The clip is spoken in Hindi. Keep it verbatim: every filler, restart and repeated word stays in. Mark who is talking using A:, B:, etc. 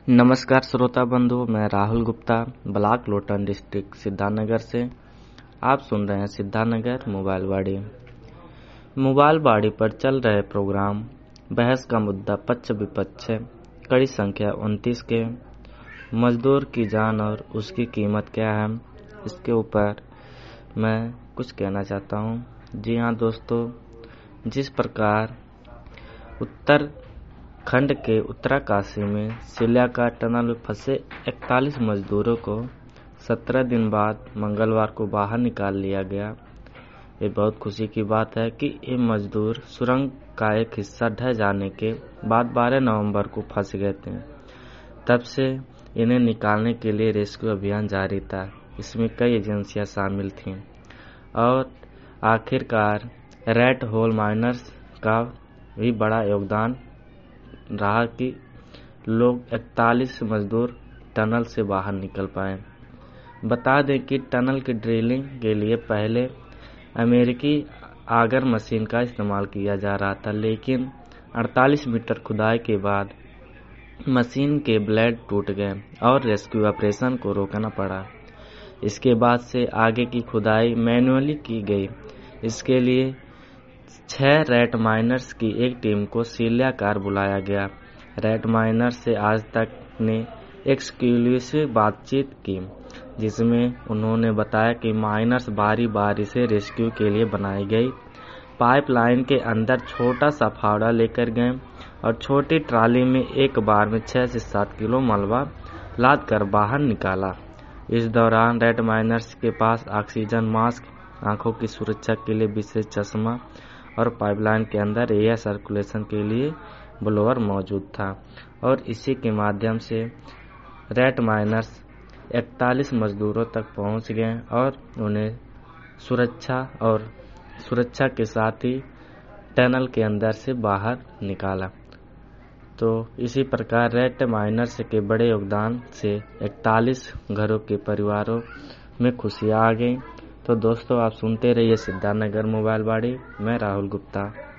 A: नमस्कार श्रोता बंधु, मैं राहुल गुप्ता ब्लॉक लोटन डिस्ट्रिक्ट सिद्धार्थनगर से। आप सुन रहे हैं सिद्धार्थनगर मोबाइल बाड़ी। मोबाइल बाड़ी पर चल रहे प्रोग्राम बहस का मुद्दा पक्ष विपक्ष है, कड़ी संख्या उनतीस के। मजदूर की जान और उसकी कीमत क्या है, इसके ऊपर मैं कुछ कहना चाहता हूँ। जी हाँ दोस्तों, जिस प्रकार उत्तर खंड के उत्तरकाशी में सिल्याका टनल में फंसे इकतालीस मजदूरों को सत्रह दिन बाद मंगलवार को बाहर निकाल लिया गया। ये बहुत खुशी की बात है कि ये मजदूर सुरंग का एक हिस्सा ढह जाने के बाद बारह नवंबर को फंस गए थे। तब से इन्हें निकालने के लिए रेस्क्यू अभियान जारी था। इसमें कई एजेंसियां शामिल थीं और आखिरकार रेड होल माइनर्स का भी बड़ा योगदान रहा कि लोग इकतालीस मजदूर टनल से बाहर निकल पाए। बता दें कि टनल की ड्रिलिंग के लिए पहले अमेरिकी आगर मशीन का इस्तेमाल किया जा रहा था, लेकिन अड़तालीस मीटर खुदाई के बाद मशीन के ब्लेड टूट गए और रेस्क्यू ऑपरेशन को रोकना पड़ा। इसके बाद से आगे की खुदाई मैन्युअली की गई। इसके लिए छह रेड माइनर्स की एक टीम को सिल्याकार बुलाया गया। रेड माइनर्स से आज तक ने एक्सक्लूसिव बातचीत की, जिसमें उन्होंने बताया कि माइनर्स बारी बारी से रेस्क्यू के लिए बनाई गई पाइपलाइन के अंदर छोटा सा फावड़ा लेकर गए और छोटी ट्राली में एक बार में छह से सात किलो मलबा लाद कर बाहर निकाला। इस दौरान रेड माइनर्स के पास ऑक्सीजन मास्क, आंखों की सुरक्षा के लिए विशेष चश्मा और पाइपलाइन के अंदर एयर सर्कुलेशन के लिए ब्लोअर मौजूद था और इसी के माध्यम से रेड माइनर्स इकतालीस मजदूरों तक पहुंच गए और उन्हें सुरक्षा और सुरक्षा के साथ ही टनल के अंदर से बाहर निकाला। तो इसी प्रकार रेड माइनर्स के बड़े योगदान से इकतालीस घरों के परिवारों में खुशियाँ आ गई। तो दोस्तों, आप सुनते रहिए सिद्धार्थनगर मोबाइल बाड़ी। मैं राहुल गुप्ता।